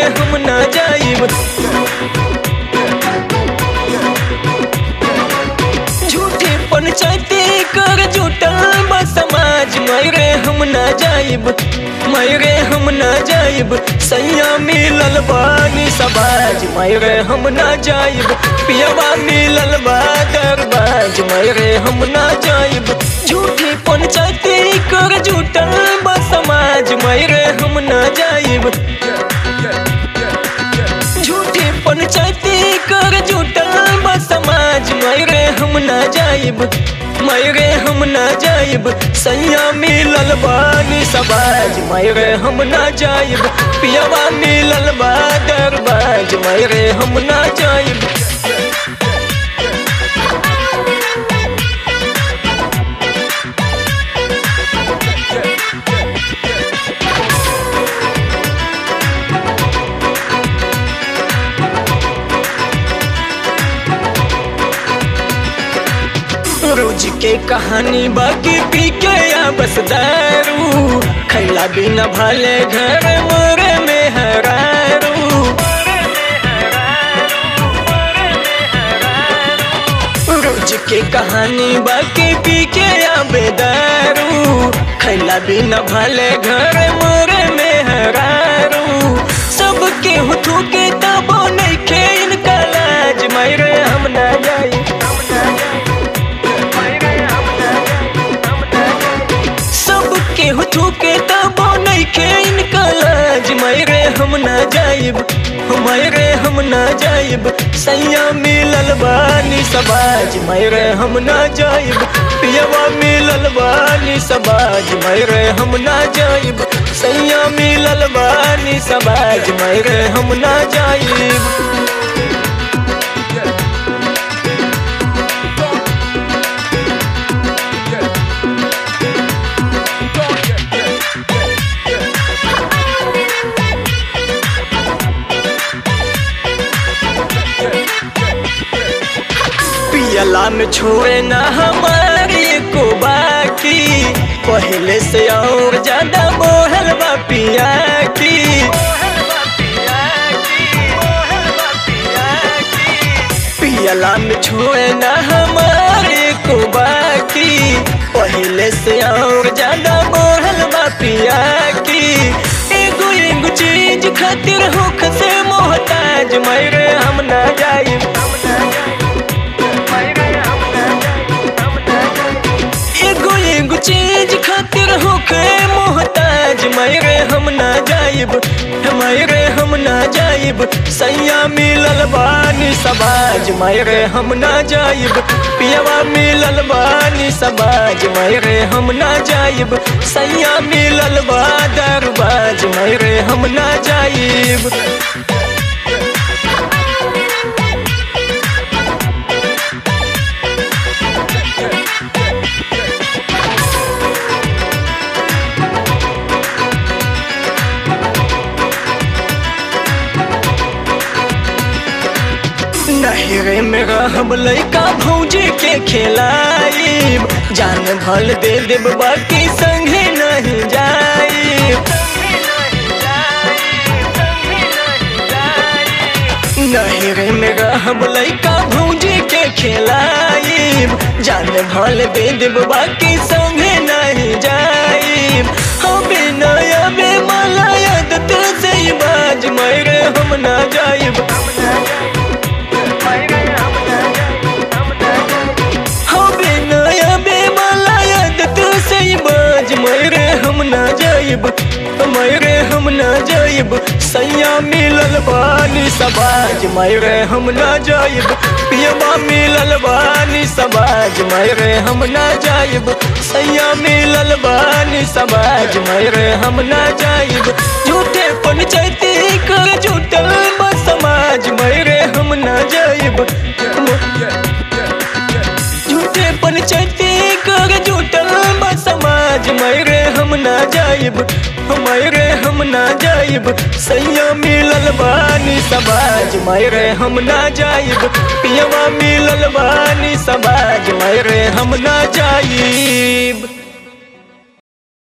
हम ना जाइब। झूठी पंचायती कर जुटल बा समाज, मायरे हम ना जाइब, मायरे हम ना जाइब। सैया मिलल बानी सबाज, मायरे हम ना जाइब। पियवा मिलल बा दरबाज, मायरे हम ना जाइब। झूठी पंचायती कर जुटल बा समाज, मायरे हम ना जाइब। झूठी पंचायती कर जुटल बा समाज, मायरे हम ना जाइब, मायरे हम ना जाइब। सैया मिलल बानी सबाज, मायरे हम ना जाइब। पियवा मिलल बा दरबाज, मायरे हम ना जाइब। रोज के कहानी बाकी पी के या बस दारू, खैला बिना भले घर मोरे में हरारू। रोज के कहानी बाकी पी के या बेदारू, खैला बिना भले घर मोरे में हरारू। सबके हुथू के तबो नहीं खे इनका लाज, मायरे हम ना जाई। केहू थूके तबो नहीं खे इनका लाज, मायरे हम ना जाइब, मायरे हम ना जाइब। सैया मिलल बानी सबाज, मायरे हम ना जाइब। पियवा मिलल बानी सबाज, मायरे हम ना जाइब। सैया मिलल बानी सबाज, मायरे हम ना जाइब। पियला में छोड़े ना हमारी को बाकी, पहले से और ज्यादा मोहल बा पिया की। पियला में छोड़े ना हमारी को बाकी, पहले से और ज्यादा मोहल बा पिया की। एगो एगो चीज खातिर होख से मोहताज, मायरे हम ना जाइब। एगो चीज खातिर होके मोहताज, मायरे हम ना जाइब, मायरे हम ना जाइब। सैया मिलल बानी सबाज, मायरे हम ना जाइब। पियवा मिलल बानी सबाज, मायरे हम ना जाइब। सैया मिलल बा दरबाज, मायरे हम ना जाइब। नहरे में रहब लइका भौजी के खेलाइब, जान भल दे देब बाकी संगे नहीं जाइब। नहरे में रहब लइका भौजी के खेलाइब, जान भल दे देब बाकी संगे नहीं जाइब। हबे नया बे मलायद से बाज, मायरे हम ना जाइब। मायरे हम ना जाइब, मायरे हम ना जाइब। सैया मिलल बानी सबाज, मायरे हम ना जाइब। पियवा मिलल बानी सबाज, मायरे हम ना जाइब। सैया मिलल बानी सबाज, मायरे हम ना जाइब। झूठे पंचायती कर जुटल बा समाज, मायरे हम ना जाइब। झूठे पंचायती कर जुटल बा समाज, मायरे हम ना जाइब, मायरे हम ना जाइब। सैया मिलल बानी सबाज, मायरे हम ना जाइब। पियवा मिलल बानी सबाज, मायरे हम ना जाइब।